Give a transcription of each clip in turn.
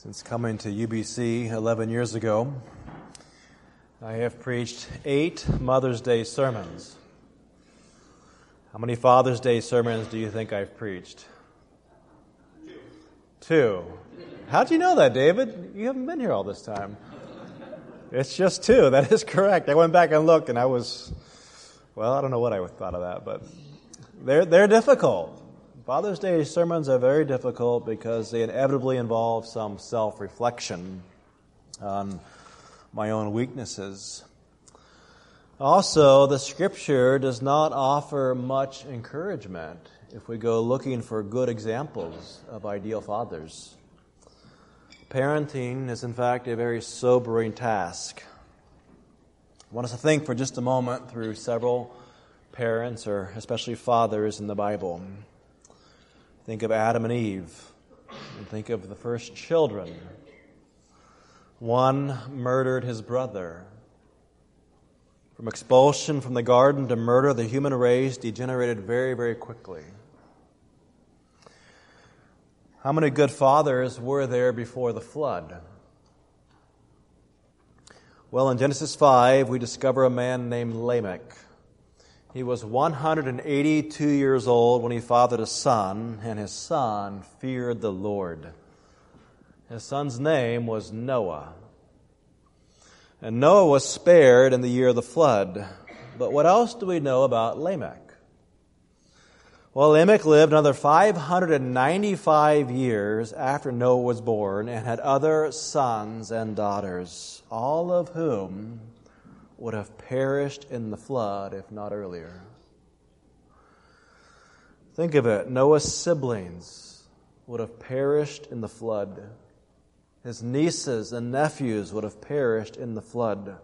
Since coming to UBC 11 years ago, I have preached 8 Mother's Day sermons. How many Father's Day sermons do you think I've preached? 2. How'd you know that, David? You haven't been here all this time. It's just 2. That is correct. I went back and looked, and I don't know what I thought of that, but they're difficult. Father's Day sermons are very difficult because they inevitably involve some self-reflection on my own weaknesses. Also, the Scripture does not offer much encouragement if we go looking for good examples of ideal fathers. Parenting is, in fact, a very sobering task. I want us to think for just a moment through several parents, or especially fathers, in the Bible. Think of Adam and Eve, and think of the first children. One murdered his brother. From expulsion from the garden to murder, the human race degenerated very, very quickly. How many good fathers were there before the flood? Well, in Genesis 5, we discover a man named Lamech. He was 182 years old when he fathered a son, and his son feared the Lord. His son's name was Noah. And Noah was spared in the year of the flood. But what else do we know about Lamech? Well, Lamech lived another 595 years after Noah was born and had other sons and daughters, all of whom would have perished in the flood, if not earlier. Think of it. Noah's siblings would have perished in the flood. His nieces and nephews would have perished in the flood.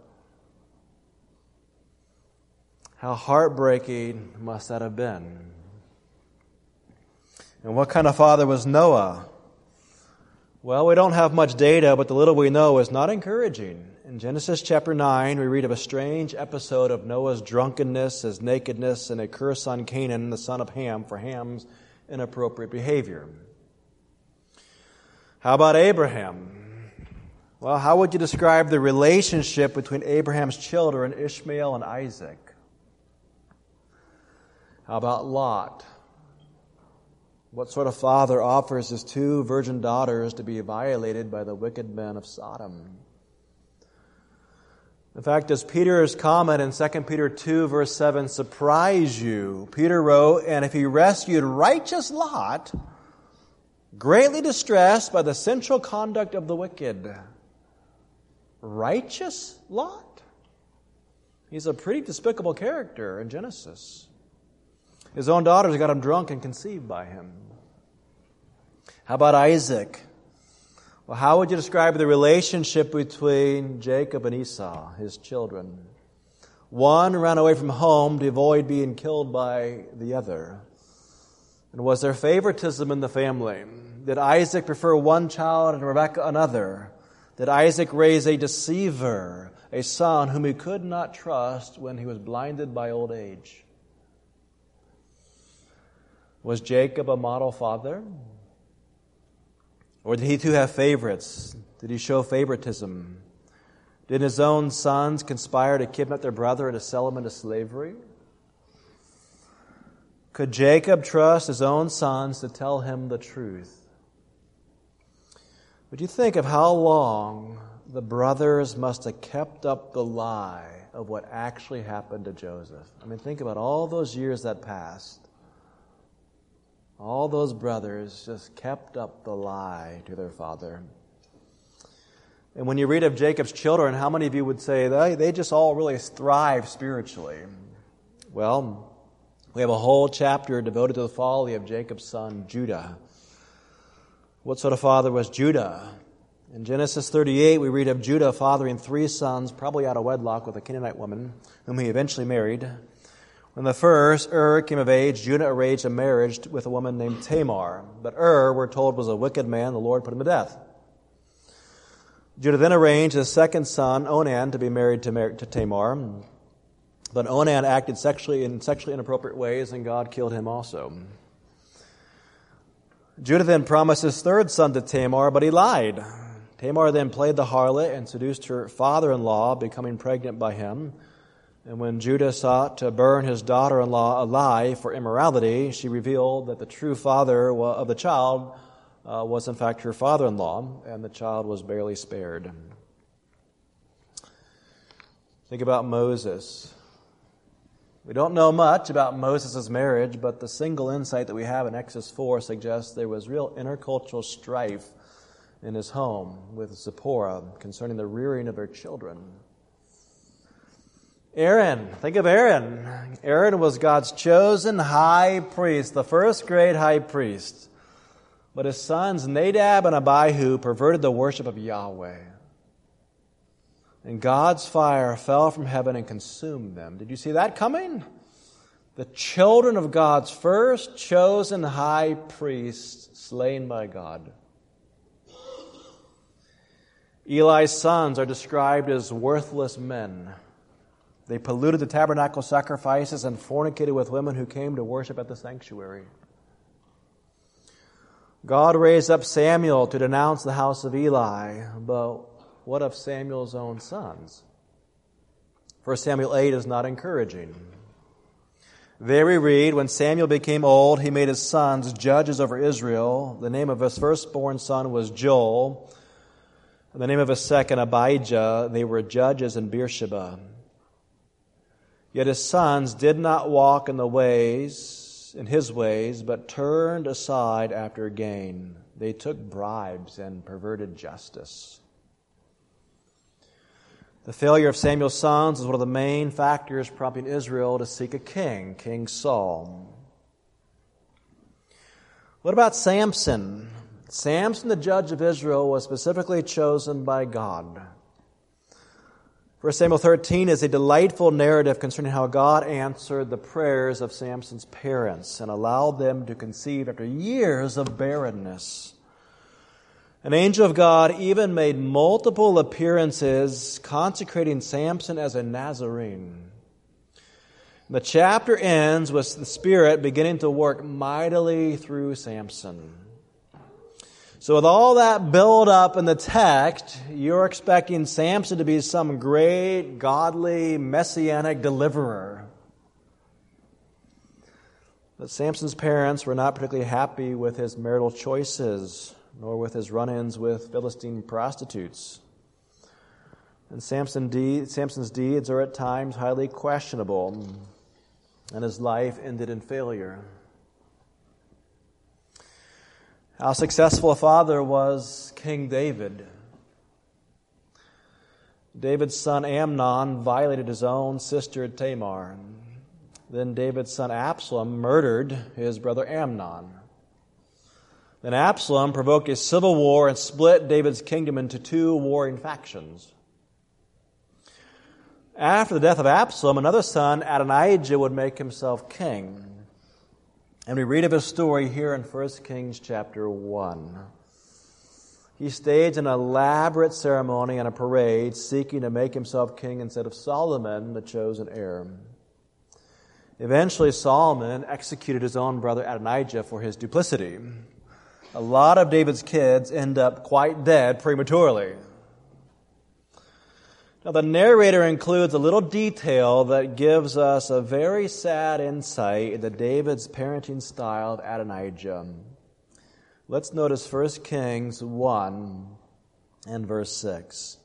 How heartbreaking must that have been? And what kind of father was Noah? Well, we don't have much data, but the little we know is not encouraging. In Genesis chapter 9, we read of a strange episode of Noah's drunkenness, his nakedness, and a curse on Canaan, the son of Ham, for Ham's inappropriate behavior. How about Abraham? Well, how would you describe the relationship between Abraham's children, Ishmael and Isaac? How about Lot? What sort of father offers his 2 virgin daughters to be violated by the wicked men of Sodom? In fact, does Peter's comment in 2 Peter 2, verse 7 surprise you? Peter wrote, "And if he rescued righteous Lot, greatly distressed by the sensual conduct of the wicked." Righteous Lot? He's a pretty despicable character in Genesis. His own daughters got him drunk and conceived by him. How about Isaac? Well, how would you describe the relationship between Jacob and Esau, his children? One ran away from home to avoid being killed by the other. And was there favoritism in the family? Did Isaac prefer one child and Rebekah another? Did Isaac raise a deceiver, a son whom he could not trust when he was blinded by old age? Was Jacob a model father? Or did he too have favorites? Did he show favoritism? Did his own sons conspire to kidnap their brother and to sell him into slavery? Could Jacob trust his own sons to tell him the truth? Would you think of how long the brothers must have kept up the lie of what actually happened to Joseph? I mean, think about all those years that passed. All those brothers just kept up the lie to their father. And when you read of Jacob's children, how many of you would say they just all really thrive spiritually? Well, we have a whole chapter devoted to the folly of Jacob's son, Judah. What sort of father was Judah? In Genesis 38, we read of Judah fathering 3 sons, probably out of wedlock with a Canaanite woman, whom he eventually married. When the first, came of age, Judah arranged a marriage with a woman named Tamar. But we're told, was a wicked man. The Lord put him to death. Judah then arranged his second son, Onan, to be married to Tamar. But Onan acted in sexually inappropriate ways, and God killed him also. Judah then promised his third son to Tamar, but he lied. Tamar then played the harlot and seduced her father-in-law, becoming pregnant by him. And when Judah sought to burn his daughter-in-law alive for immorality, she revealed that the true father of the child was in fact her father-in-law, and the child was barely spared. Think about Moses. We don't know much about Moses' marriage, but the single insight that we have in Exodus 4 suggests there was real intercultural strife in his home with Zipporah concerning the rearing of their children. Aaron, think of Aaron. Aaron was God's chosen high priest, the first great high priest. But his sons Nadab and Abihu perverted the worship of Yahweh. And God's fire fell from heaven and consumed them. Did you see that coming? The children of God's first chosen high priest slain by God. Eli's sons are described as worthless men. They polluted the tabernacle sacrifices and fornicated with women who came to worship at the sanctuary. God raised up Samuel to denounce the house of Eli, but what of Samuel's own sons? 1 Samuel 8 is not encouraging. There we read, when Samuel became old, he made his sons judges over Israel. The name of his firstborn son was Joel, and the name of his second Abijah. They were judges in Beersheba. Yet his sons did not walk in his ways, but turned aside after gain. They took bribes and perverted justice. The failure of Samuel's sons is one of the main factors prompting Israel to seek a king, King Saul. What about Samson? Samson, the judge of Israel, was specifically chosen by God. 1 Samuel 13 is a delightful narrative concerning how God answered the prayers of Samson's parents and allowed them to conceive after years of barrenness. An angel of God even made multiple appearances consecrating Samson as a Nazarene. The chapter ends with the Spirit beginning to work mightily through Samson. So with all that build up in the text, you're expecting Samson to be some great, godly, messianic deliverer. But Samson's parents were not particularly happy with his marital choices, nor with his run-ins with Philistine prostitutes. And Samson's deeds are at times highly questionable, and his life ended in failure. How successful a father was King David. David's son Amnon violated his own sister Tamar. Then David's son Absalom murdered his brother Amnon. Then Absalom provoked a civil war and split David's kingdom into two warring factions. After the death of Absalom, another son, Adonijah, would make himself king. And we read of his story here in 1 Kings chapter 1. He staged an elaborate ceremony and a parade seeking to make himself king instead of Solomon, the chosen heir. Eventually, Solomon executed his own brother Adonijah for his duplicity. A lot of David's kids end up quite dead prematurely. Now, the narrator includes a little detail that gives us a very sad insight into David's parenting style of Adonijah. Let's notice 1 Kings 1 and verse 6.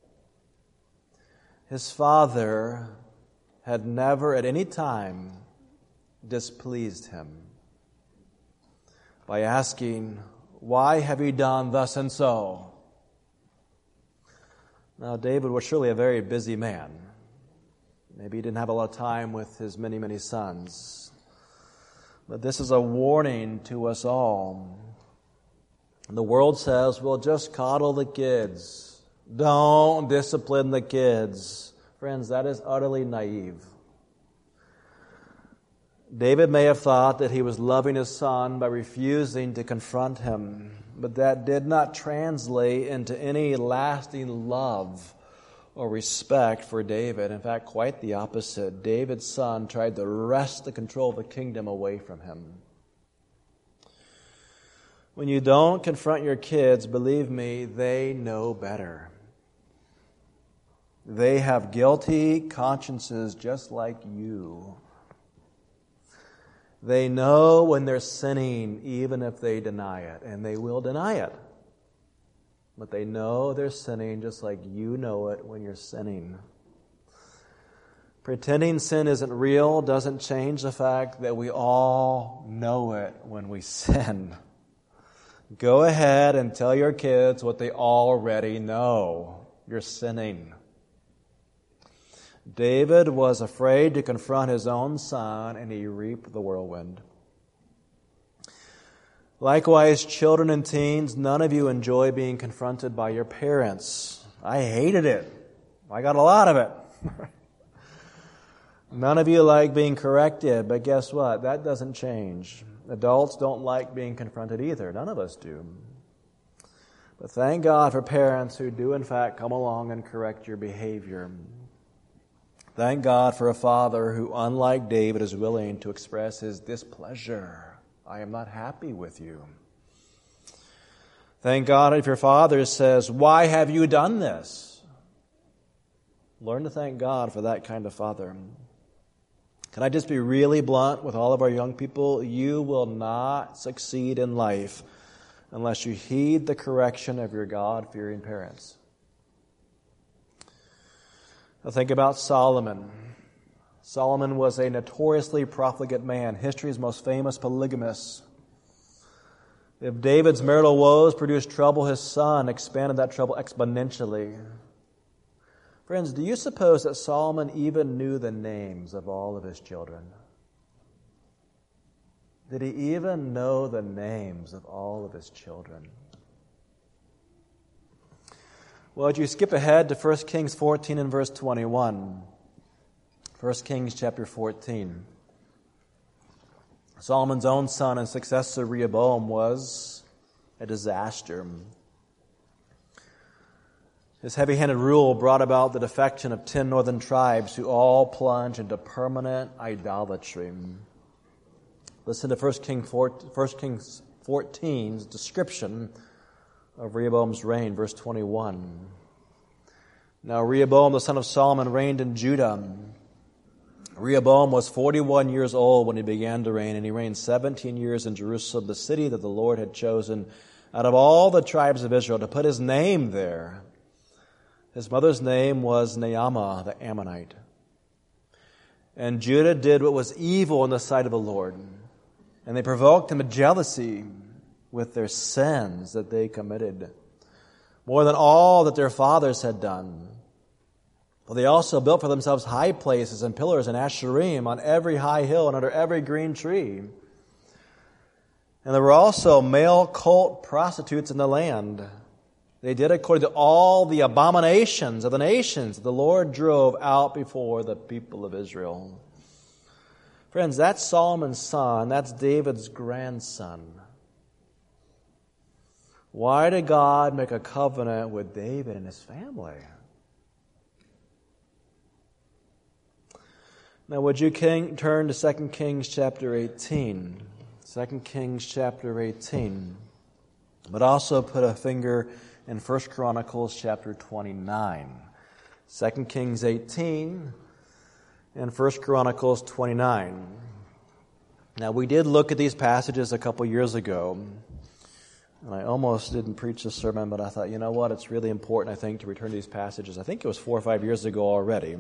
His father had never at any time displeased him by asking, "Why have you done thus and so?" Now, David was surely a very busy man. Maybe he didn't have a lot of time with his many, many sons. But this is a warning to us all. The world says, well, just coddle the kids. Don't discipline the kids. Friends, that is utterly naive. David may have thought that he was loving his son by refusing to confront him, but that did not translate into any lasting love or respect for David. In fact, quite the opposite. David's son tried to wrest the control of the kingdom away from him. When you don't confront your kids, believe me, they know better. They have guilty consciences just like you. They know when they're sinning, even if they deny it, and they will deny it. But they know they're sinning just like you know it when you're sinning. Pretending sin isn't real doesn't change the fact that we all know it when we sin. Go ahead and tell your kids what they already know. You're sinning. David was afraid to confront his own son, and he reaped the whirlwind. Likewise, children and teens, none of you enjoy being confronted by your parents. I hated it. I got a lot of it. None of you like being corrected, but guess what? That doesn't change. Adults don't like being confronted either. None of us do. But thank God for parents who do, in fact, come along and correct your behavior. Thank God for a father who, unlike David, is willing to express his displeasure. I am not happy with you. Thank God if your father says, "Why have you done this?" Learn to thank God for that kind of father. Can I just be really blunt with all of our young people? You will not succeed in life unless you heed the correction of your God-fearing parents. Now think about Solomon. Solomon was a notoriously profligate man, history's most famous polygamist. If David's marital woes produced trouble, his son expanded that trouble exponentially. Friends, do you suppose that Solomon even knew the names of all of his children? Did he even know the names of all of his children? Well, if you skip ahead to 1 Kings 14 and verse 21. 1 Kings chapter 14. Solomon's own son and successor Rehoboam was a disaster. His heavy-handed rule brought about the defection of 10 northern tribes who all plunged into permanent idolatry. Listen to 1 Kings 14's description of Rehoboam's reign, verse 21. Now Rehoboam, the son of Solomon, reigned in Judah. Rehoboam was 41 years old when he began to reign, and he reigned 17 years in Jerusalem, the city that the Lord had chosen out of all the tribes of Israel to put his name there. His mother's name was Naamah, the Ammonite. And Judah did what was evil in the sight of the Lord, and they provoked him to jealousy with their sins that they committed, more than all that their fathers had done. Well, they also built for themselves high places and pillars and Asherim on every high hill and under every green tree. And there were also male cult prostitutes in the land. They did according to all the abominations of the nations that the Lord drove out before the people of Israel. Friends, that's Solomon's son. That's David's grandson. Why did God make a covenant with David and his family? Now, would you turn to 2 Kings chapter 18? 2 Kings chapter 18. But also put a finger in 1 Chronicles chapter 29. 2 Kings 18 and 1 Chronicles 29. Now, we did look at these passages a couple years ago, and I almost didn't preach this sermon, but I thought, you know what, it's really important, I think, to return to these passages. I think it was 4 or 5 years ago already.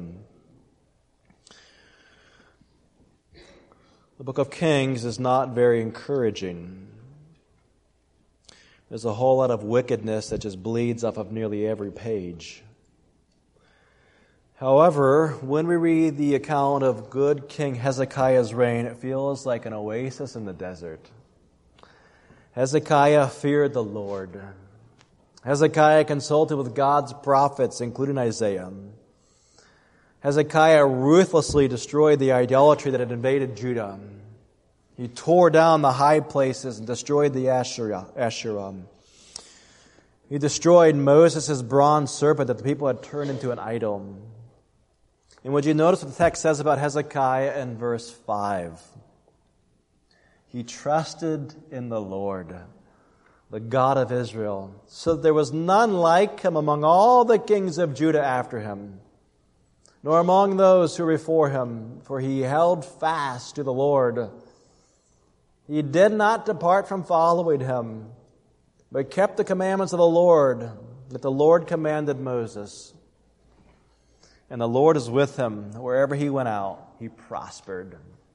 The book of Kings is not very encouraging. There's a whole lot of wickedness that just bleeds off of nearly every page. However, when we read the account of good King Hezekiah's reign, it feels like an oasis in the desert. Hezekiah feared the Lord. Hezekiah consulted with God's prophets, including Isaiah. Hezekiah ruthlessly destroyed the idolatry that had invaded Judah. He tore down the high places and destroyed the Asherah. He destroyed Moses' bronze serpent that the people had turned into an idol. And would you notice what the text says about Hezekiah in verse 5? He trusted in the Lord. the God of Israel, so that there was none like him among all the kings of Judah after him, nor among those who were before him, for he held fast to the Lord. He did not depart from following him, but kept the commandments of the Lord that the Lord commanded Moses. And the Lord is with him. Wherever he went out, he prospered.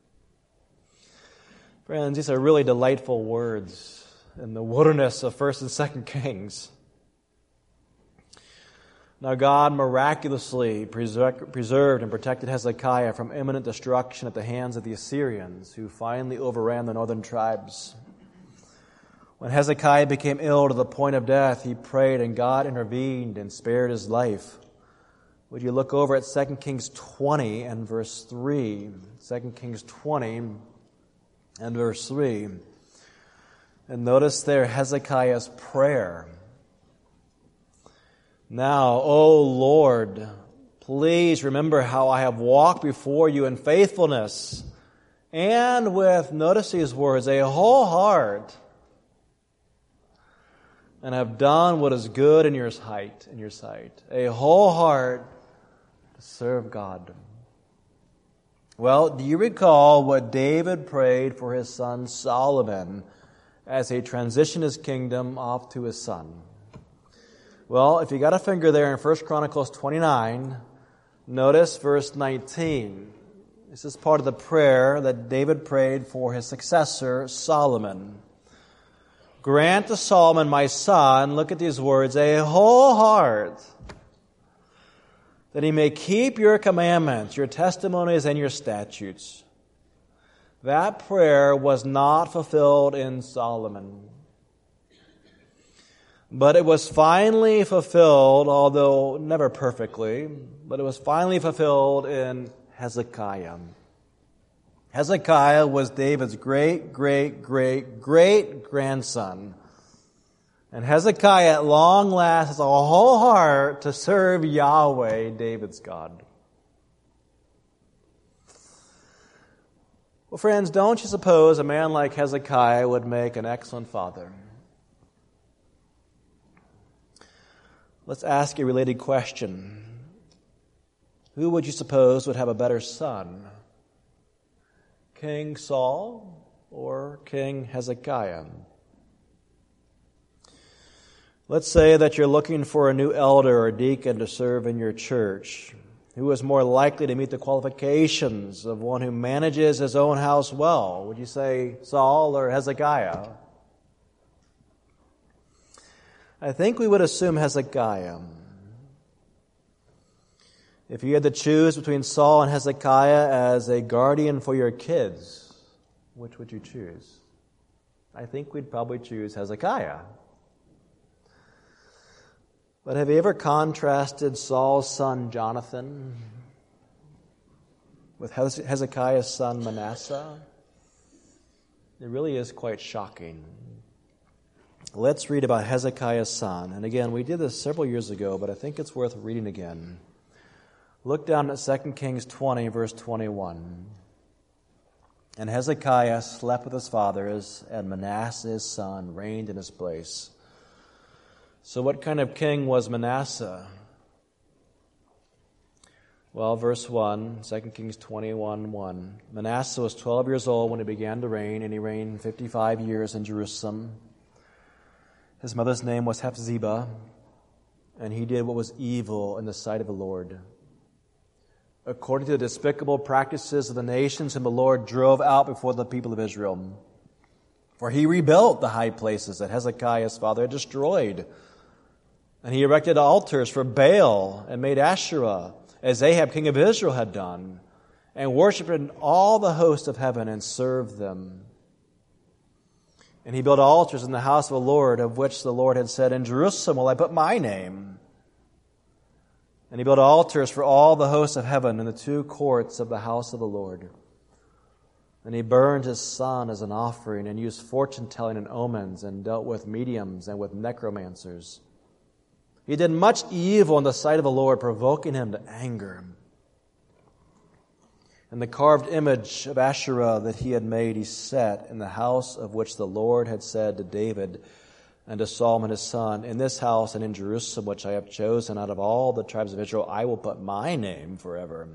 Friends, these are really delightful words in the wilderness of 1st and 2nd Kings. Now God miraculously preserved and protected Hezekiah from imminent destruction at the hands of the Assyrians, who finally overran the northern tribes. When Hezekiah became ill to the point of death, he prayed, and God intervened and spared his life. Would you look over at 2 Kings 20 and verse 3? 2 Kings 20 and verse 3. And notice there Hezekiah's prayer. Now, O Lord, please remember how I have walked before you in faithfulness and with, notice these words, a whole heart, and have done what is good in your sight, a whole heart to serve God. Well, do you recall what David prayed for his son Solomon as he transitioned his kingdom off to his son? Well, if you got a finger there in 1 Chronicles 29, notice verse 19. This is part of the prayer that David prayed for his successor, Solomon. Grant to Solomon, my son, look at these words, a whole heart, that he may keep your commandments, your testimonies, and your statutes. That prayer was not fulfilled in Solomon. But it was finally fulfilled, although never perfectly, but it was finally fulfilled in Hezekiah. Hezekiah was David's great-great-great-great-grandson. And Hezekiah at long last has a whole heart to serve Yahweh, David's God. Well, friends, don't you suppose a man like Hezekiah would make an excellent father? Let's ask a related question. Who would you suppose would have a better son? King Saul or King Hezekiah? Let's say that you're looking for a new elder or deacon to serve in your church. Who is more likely to meet the qualifications of one who manages his own house well? Would you say Saul or Hezekiah? I think we would assume Hezekiah. If you had to choose between Saul and Hezekiah as a guardian for your kids, which would you choose? I think we'd probably choose Hezekiah. But have you ever contrasted Saul's son Jonathan with Hezekiah's son Manasseh? It really is quite shocking. Let's read about Hezekiah's son. And again, we did this several years ago, but I think it's worth reading again. Look down at 2 Kings 20, verse 21. And Hezekiah slept with his fathers, and Manasseh his son reigned in his place. So what kind of king was Manasseh? Well, verse 1, 2 Kings 21:1. Manasseh was 12 years old when he began to reign, and he reigned 55 years in Jerusalem. His mother's name was Hephzibah, and he did what was evil in the sight of the Lord, according to the despicable practices of the nations whom the Lord drove out before the people of Israel. For he rebuilt the high places that Hezekiah his father had destroyed. And he erected altars for Baal and made Asherah, as Ahab king of Israel had done, and worshipped in all the host of heaven and served them. And he built altars in the house of the Lord, of which the Lord had said, in Jerusalem will I put my name. And he built altars for all the hosts of heaven in the two courts of the house of the Lord. And he burned his son as an offering, and used fortune-telling and omens, and dealt with mediums and with necromancers. He did much evil in the sight of the Lord, provoking him to anger. And the carved image of Asherah that he had made, he set in the house of which the Lord had said to David, and to Solomon his son, in this house and in Jerusalem, which I have chosen out of all the tribes of Israel, I will put my name forever.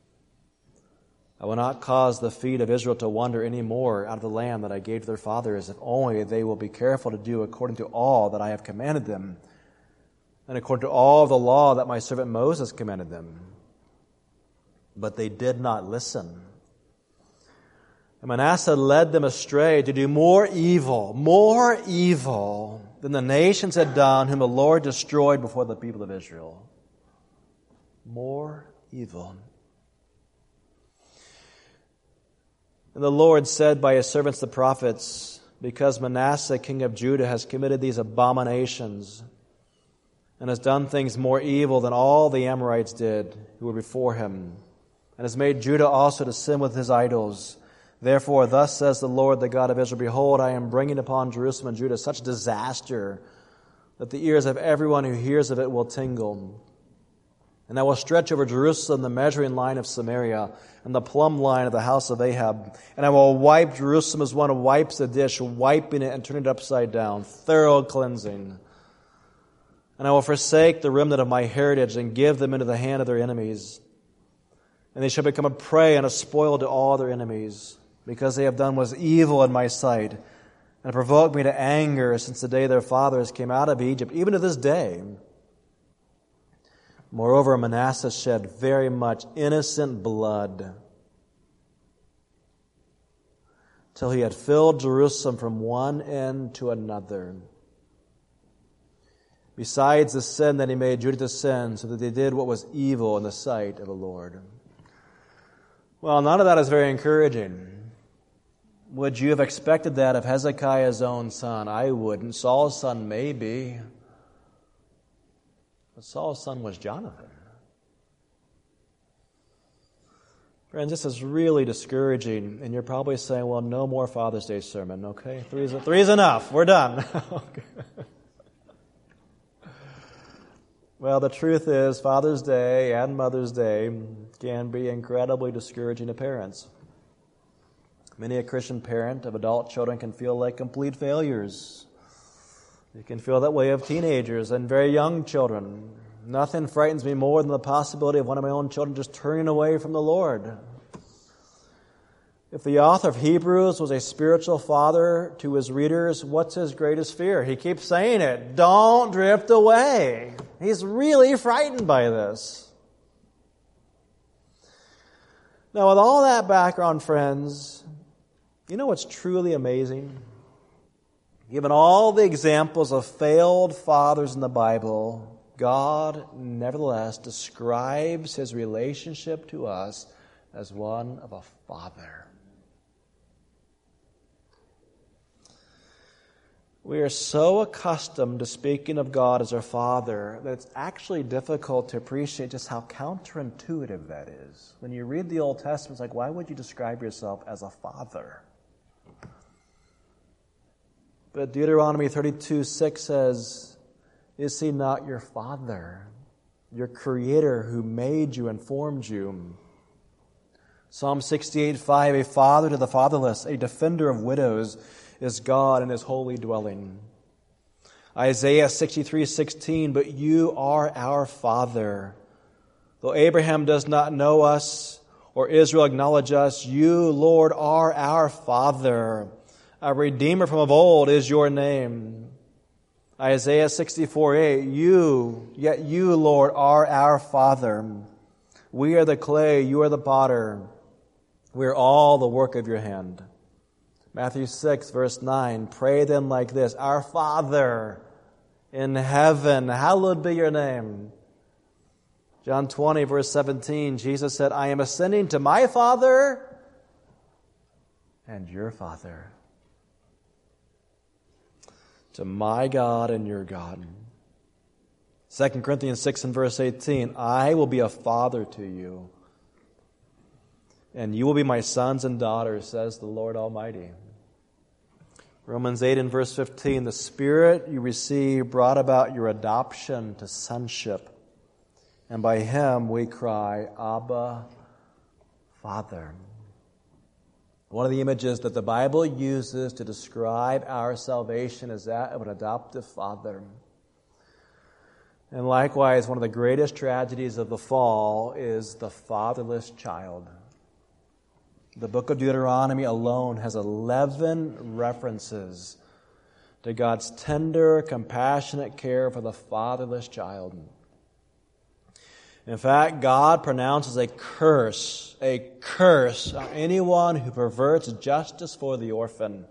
I will not cause the feet of Israel to wander any more out of the land that I gave to their fathers, if only they will be careful to do according to all that I have commanded them, and according to all the law that my servant Moses commanded them. But they did not listen. And Manasseh led them astray to do more evil than the nations had done, whom the Lord destroyed before the people of Israel. More evil. And the Lord said by his servants the prophets, because Manasseh, king of Judah, has committed these abominations and has done things more evil than all the Amorites did who were before him, and has made Judah also to sin with his idols. Therefore, thus says the Lord, the God of Israel, behold, I am bringing upon Jerusalem and Judah such disaster that the ears of everyone who hears of it will tingle. And I will stretch over Jerusalem the measuring line of Samaria and the plumb line of the house of Ahab. And I will wipe Jerusalem as one wipes a dish, wiping it and turning it upside down, thorough cleansing. And I will forsake the remnant of my heritage and give them into the hand of their enemies. And they shall become a prey and a spoil to all their enemies, because they have done what was evil in my sight, and provoked me to anger since the day their fathers came out of Egypt, even to this day. Moreover, Manasseh shed very much innocent blood, till he had filled Jerusalem from one end to another. Besides the sin that he made Judah to sin, so that they did what was evil in the sight of the Lord. Well, none of that is very encouraging. Would you have expected that of Hezekiah's own son? I wouldn't. Saul's son maybe. But Saul's son was Jonathan. Friends, this is really discouraging. And you're probably saying, well, no more Father's Day sermon, okay? Three's enough. We're done. Well, the truth is, Father's Day and Mother's Day can be incredibly discouraging to parents. Many a Christian parent of adult children can feel like complete failures. You can feel that way of teenagers and very young children. Nothing frightens me more than the possibility of one of my own children just turning away from the Lord. If the author of Hebrews was a spiritual father to his readers, what's his greatest fear? He keeps saying it. Don't drift away. He's really frightened by this. Now, with all that background, friends, you know what's truly amazing? Given all the examples of failed fathers in the Bible, God nevertheless describes his relationship to us as one of a father. We are so accustomed to speaking of God as our Father that it's actually difficult to appreciate just how counterintuitive that is. When you read the Old Testament, it's like, why would you describe yourself as a father? But Deuteronomy 32:6 says, is he not your father, your creator who made you and formed you? Psalm 68:5, a father to the fatherless, a defender of widows, is God in his holy dwelling. Isaiah 63:16, but you are our Father. Though Abraham does not know us or Israel acknowledge us, you, Lord, are our Father. Our Redeemer from of old is your name. Isaiah 64:8, yet you, Lord, are our Father. We are the clay, you are the potter. We are all the work of your hand. Matthew 6, verse 9, pray then like this, our Father in heaven, hallowed be your name. John 20, verse 17, Jesus said, I am ascending to my Father and your Father, to my God and your God. 2 Corinthians 6 and verse 18, I will be a father to you, and you will be my sons and daughters, says the Lord Almighty. Romans 8 and verse 15, the Spirit you received brought about your adoption to sonship, and by him we cry, Abba, Father. One of the images that the Bible uses to describe our salvation is that of an adoptive father. And likewise, one of the greatest tragedies of the fall is the fatherless child. The book of Deuteronomy alone has 11 references to God's tender, compassionate care for the fatherless child. In fact, God pronounces a curse on anyone who perverts justice for the orphan.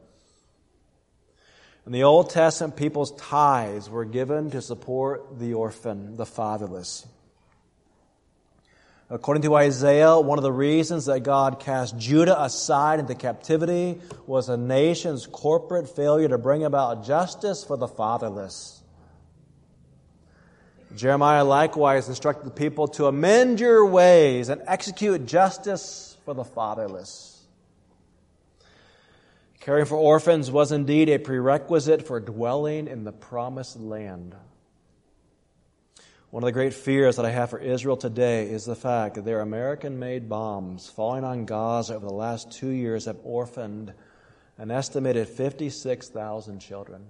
In the Old Testament, people's tithes were given to support the orphan, the fatherless. According to Isaiah, one of the reasons that God cast Judah aside into captivity was a nation's corporate failure to bring about justice for the fatherless. Jeremiah likewise instructed the people to amend your ways and execute justice for the fatherless. Caring for orphans was indeed a prerequisite for dwelling in the promised land. One of the great fears that I have for Israel today is the fact that their American-made bombs falling on Gaza over the last 2 years have orphaned an estimated 56,000 children.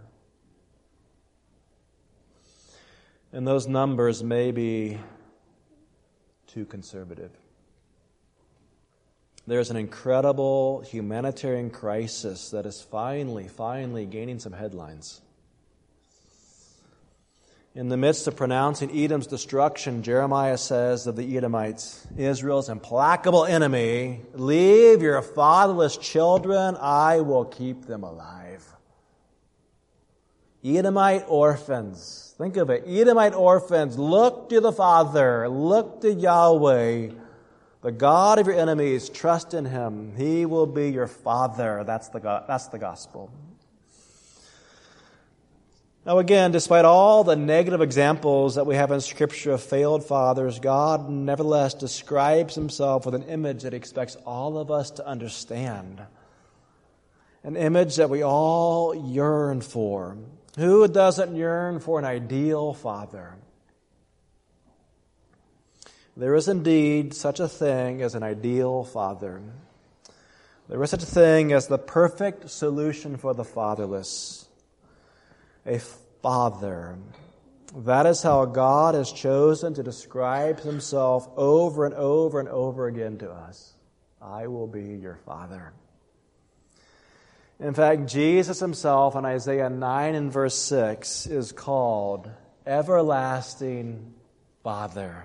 And those numbers may be too conservative. There's an incredible humanitarian crisis that is finally gaining some headlines. In the midst of pronouncing Edom's destruction, Jeremiah says of the Edomites, Israel's implacable enemy, leave your fatherless children, I will keep them alive. Edomite orphans, think of it, Edomite orphans, look to the Father, look to Yahweh, the God of your enemies, trust in Him. He will be your Father. That's the gospel. Now again, despite all the negative examples that we have in Scripture of failed fathers, God nevertheless describes Himself with an image that He expects all of us to understand. An image that we all yearn for. Who doesn't yearn for an ideal father? There is indeed such a thing as an ideal father. There is such a thing as the perfect solution for the fatherless. A father. That is how God has chosen to describe Himself over and over and over again to us. I will be your father. In fact, Jesus Himself in Isaiah 9 and verse 6 is called Everlasting Father.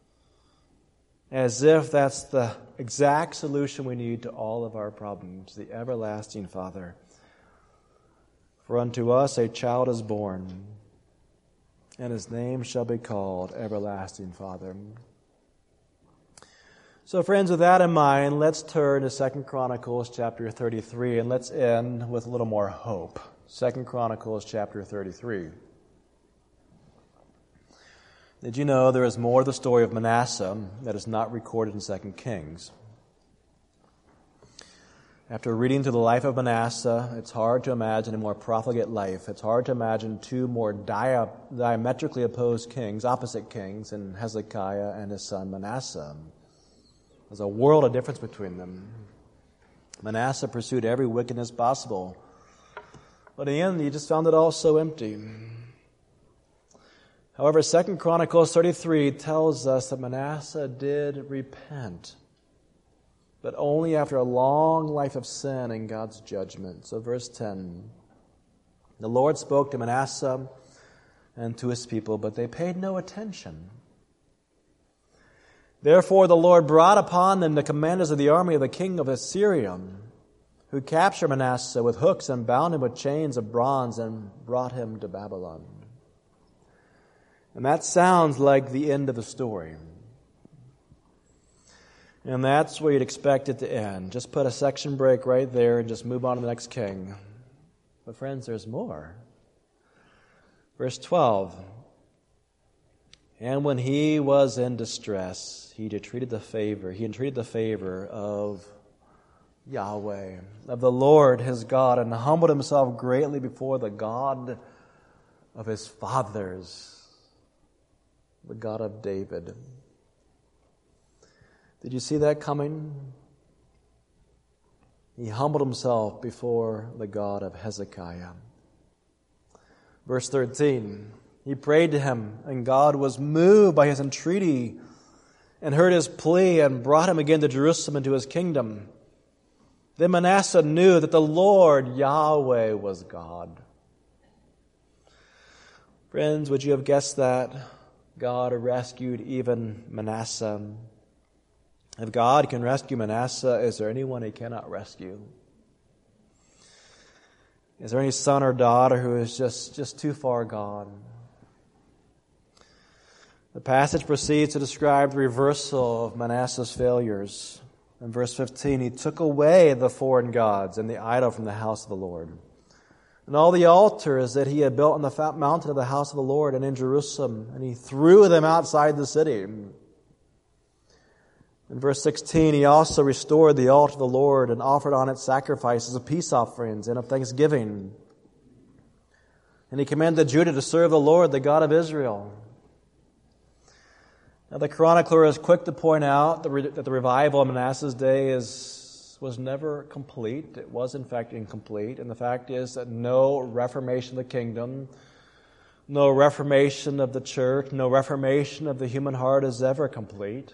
As if that's the exact solution we need to all of our problems, the everlasting Father. For unto us a child is born, and His name shall be called Everlasting Father. So friends, with that in mind, let's turn to 2 Chronicles chapter 33, and let's end with a little more hope. 2 Chronicles chapter 33. Did you know there is more to the story of Manasseh that is not recorded in 2 Kings? After reading through the life of Manasseh, it's hard to imagine a more profligate life. It's hard to imagine two more diametrically opposed kings, opposite kings, in Hezekiah and his son Manasseh. There's a world of difference between them. Manasseh pursued every wickedness possible, but in the end, he just found it all so empty. However, 2 Chronicles 33 tells us that Manasseh did repent, but only after a long life of sin and God's judgment. So verse 10, the Lord spoke to Manasseh and to his people, but they paid no attention. Therefore the Lord brought upon them the commanders of the army of the king of Assyria, who captured Manasseh with hooks and bound him with chains of bronze and brought him to Babylon. And that sounds like the end of the story. And that's where you'd expect it to end. Just put a section break right there and just move on to the next king. But friends, there's more. Verse 12. And when he was in distress, he entreated the favor of Yahweh, of the Lord his God, and humbled himself greatly before the God of his fathers, the God of David. Did you see that coming? He humbled himself before the God of Hezekiah. Verse 13, he prayed to him, and God was moved by his entreaty and heard his plea and brought him again to Jerusalem into his kingdom. Then Manasseh knew that the Lord Yahweh was God. Friends, would you have guessed that? God rescued even Manasseh. If God can rescue Manasseh, is there anyone he cannot rescue? Is there any son or daughter who is just too far gone? The passage proceeds to describe the reversal of Manasseh's failures. In verse 15, he took away the foreign gods and the idol from the house of the Lord, and all the altars that he had built on the mountain of the house of the Lord and in Jerusalem, and he threw them outside the city. In verse 16, he also restored the altar of the Lord and offered on it sacrifices of peace offerings and of thanksgiving. And he commanded Judah to serve the Lord, the God of Israel. Now, the chronicler is quick to point out that the revival of Manasseh's day was never complete. It was, in fact, incomplete. And the fact is that no reformation of the kingdom, no reformation of the church, no reformation of the human heart is ever complete.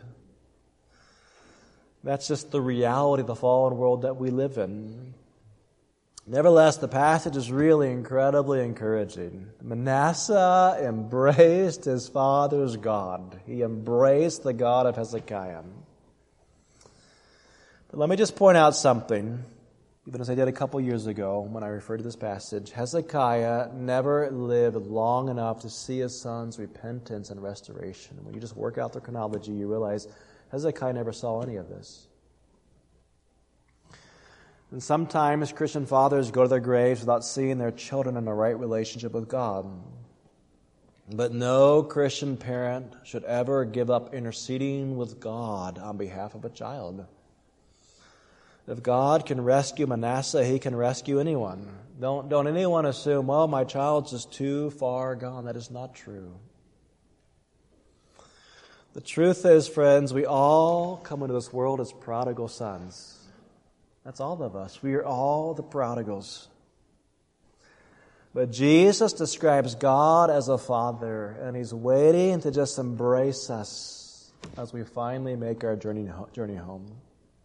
That's just the reality of the fallen world that we live in. Nevertheless, the passage is really incredibly encouraging. Manasseh embraced his father's God. He embraced the God of Hezekiah. But let me just point out something, even as I did a couple years ago when I referred to this passage. Hezekiah never lived long enough to see his son's repentance and restoration. When you just work out the chronology, you realize Hezekiah never saw any of this. And sometimes Christian fathers go to their graves without seeing their children in a right relationship with God. But no Christian parent should ever give up interceding with God on behalf of a child. If God can rescue Manasseh, he can rescue anyone. Don't anyone assume, well, my child's just too far gone. That is not true. The truth is, friends, we all come into this world as prodigal sons. That's all of us. We are all the prodigals. But Jesus describes God as a father, and he's waiting to just embrace us as we finally make our journey home.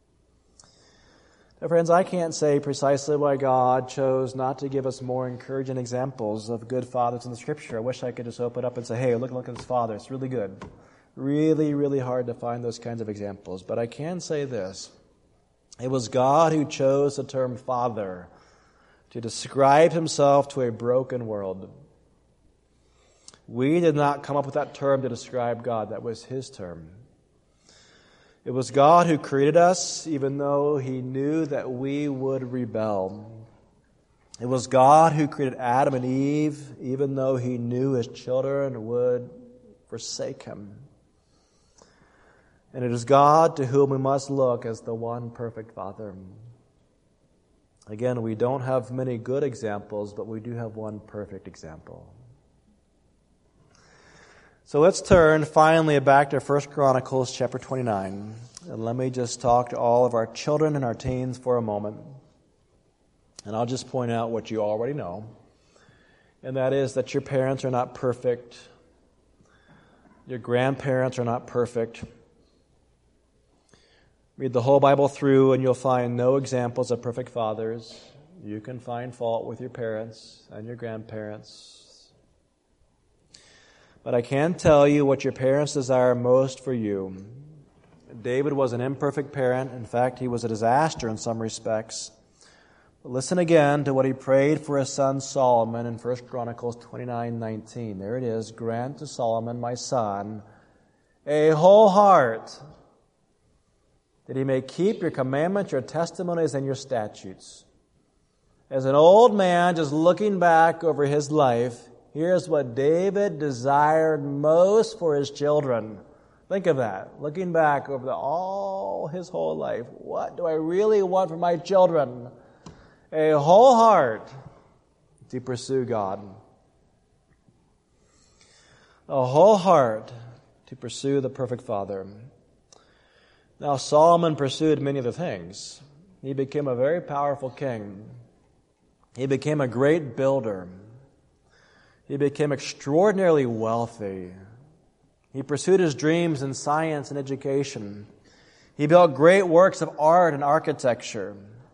Now, friends, I can't say precisely why God chose not to give us more encouraging examples of good fathers in the Scripture. I wish I could just open up and say, hey, look at this father. It's really good. Really, really hard to find those kinds of examples. But I can say this. It was God who chose the term father to describe himself to a broken world. We did not come up with that term to describe God. That was his term. It was God who created us, even though he knew that we would rebel. It was God who created Adam and Eve, even though he knew his children would forsake him. And it is God to whom we must look as the one perfect Father. Again, we don't have many good examples, but we do have one perfect example. So let's turn finally back to 1 Chronicles chapter 29. And let me just talk to all of our children and our teens for a moment. And I'll just point out what you already know. And that is that your parents are not perfect. Your grandparents are not perfect. Read the whole Bible through and you'll find no examples of perfect fathers. You can find fault with your parents and your grandparents. But I can tell you what your parents desire most for you. David was an imperfect parent. In fact, he was a disaster in some respects. But listen again to what he prayed for his son Solomon in 1 Chronicles 29:19. There it is. Grant to Solomon, my son, a whole heart, that he may keep your commandments, your testimonies, and your statutes. As an old man just looking back over his life, here's what David desired most for his children. Think of that. Looking back over all his whole life, what do I really want for my children? A whole heart to pursue God. A whole heart to pursue the perfect Father. Now, Solomon pursued many other things. He became a very powerful king. He became a great builder. He became extraordinarily wealthy. He pursued his dreams in science and education. He built great works of art and architecture.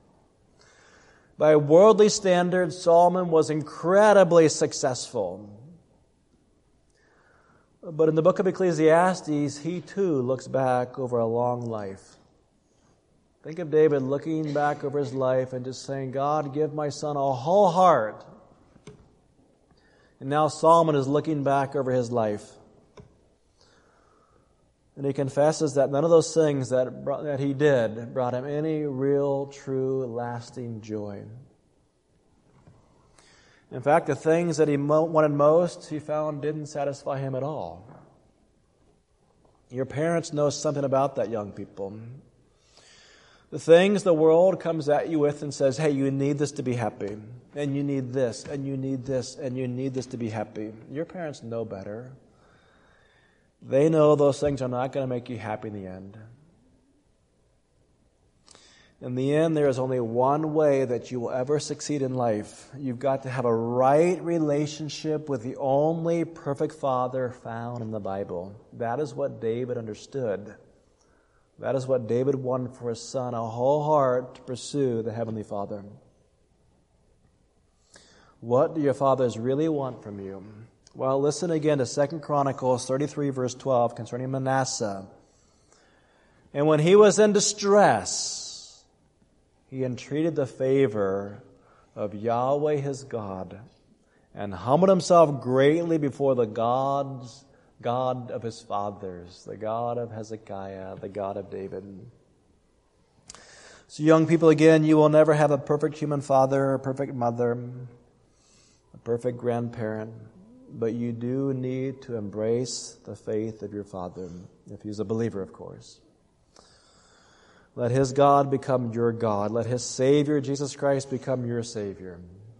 By worldly standards, Solomon was incredibly successful. But in the book of Ecclesiastes, he too looks back over a long life. Think of David looking back over his life and just saying, God, give my son a whole heart. And now Solomon is looking back over his life. And he confesses that none of those things that he did brought him any real, true, lasting joy. In fact, the things that he wanted most, he found didn't satisfy him at all. Your parents know something about that, young people. The things the world comes at you with and says, hey, you need this to be happy. And you need this, and you need this, and you need this to be happy. Your parents know better. They know those things are not going to make you happy in the end. In the end, there is only one way that you will ever succeed in life. You've got to have a right relationship with the only perfect Father found in the Bible. That is what David understood. That is what David wanted for his son, a whole heart to pursue the Heavenly Father. What do your fathers really want from you? Well, listen again to 2 Chronicles 33, verse 12, concerning Manasseh. And when he was in distress, he entreated the favor of Yahweh his God, and humbled himself greatly before the God of his fathers, the God of Hezekiah, the God of David. So young people, again, you will never have a perfect human father, a perfect mother, a perfect grandparent, but you do need to embrace the faith of your father, if he's a believer, of course. Let his God become your God. Let his Savior, Jesus Christ, become your Savior.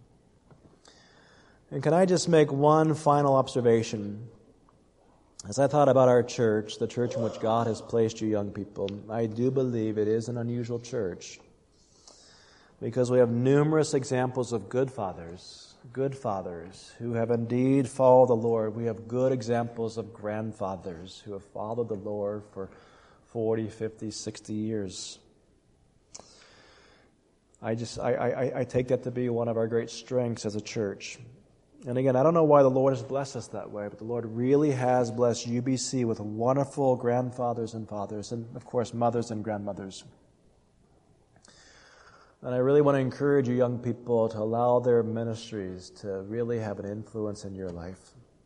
And can I just make one final observation? As I thought about our church, the church in which God has placed you young people, I do believe it is an unusual church because we have numerous examples of good fathers who have indeed followed the Lord. We have good examples of grandfathers who have followed the Lord for 40, 50, 60 years. I take that to be one of our great strengths as a church. And again, I don't know why the Lord has blessed us that way, but the Lord really has blessed UBC with wonderful grandfathers and fathers, and of course, mothers and grandmothers. And I really want to encourage you young people to allow their ministries to really have an influence in your life.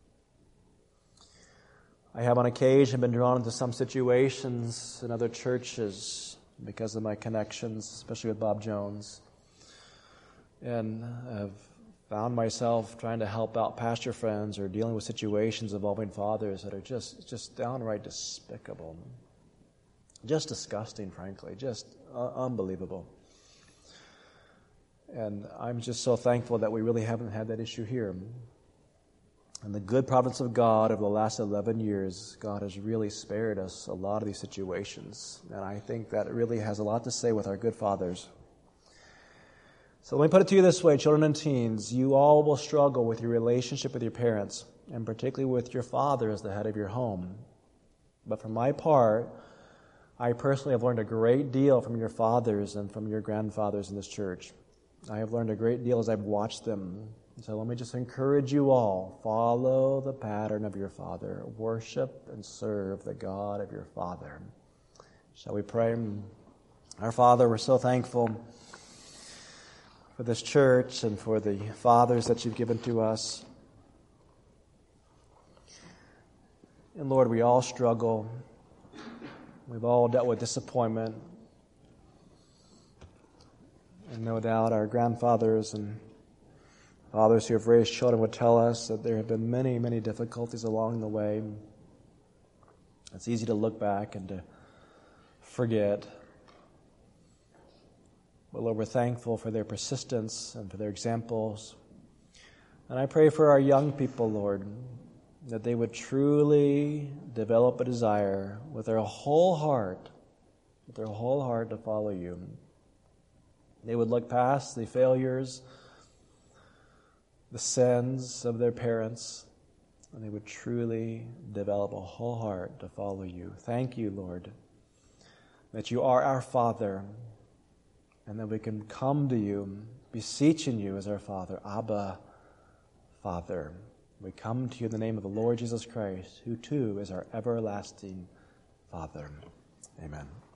I have on occasion been drawn into some situations in other churches because of my connections, especially with Bob Jones. And I've found myself trying to help out pastor friends or dealing with situations involving fathers that are just downright despicable. Just disgusting, frankly. Just unbelievable. And I'm just so thankful that we really haven't had that issue here. And the good providence of God over the last 11 years, God has really spared us a lot of these situations. And I think that it really has a lot to say with our good fathers. So let me put it to you this way, children and teens. You all will struggle with your relationship with your parents, and particularly with your father as the head of your home. But for my part, I personally have learned a great deal from your fathers and from your grandfathers in this church. I have learned a great deal as I've watched them. So let me just encourage you all, follow the pattern of your father. Worship and serve the God of your father. Shall we pray? Our Father, we're so thankful for this church and for the fathers that you've given to us. And Lord, we all struggle. We've all dealt with disappointment. And no doubt our grandfathers and fathers who have raised children would tell us that there have been many, many difficulties along the way. It's easy to look back and to forget. But Lord, we're thankful for their persistence and for their examples. And I pray for our young people, Lord, that they would truly develop a desire with their whole heart to follow you. They would look past the failures, the sins of their parents, and they would truly develop a whole heart to follow you. Thank you, Lord, that you are our Father, and that we can come to you, beseeching you as our Father, Abba, Father. We come to you in the name of the Lord Jesus Christ, who too is our everlasting Father. Amen.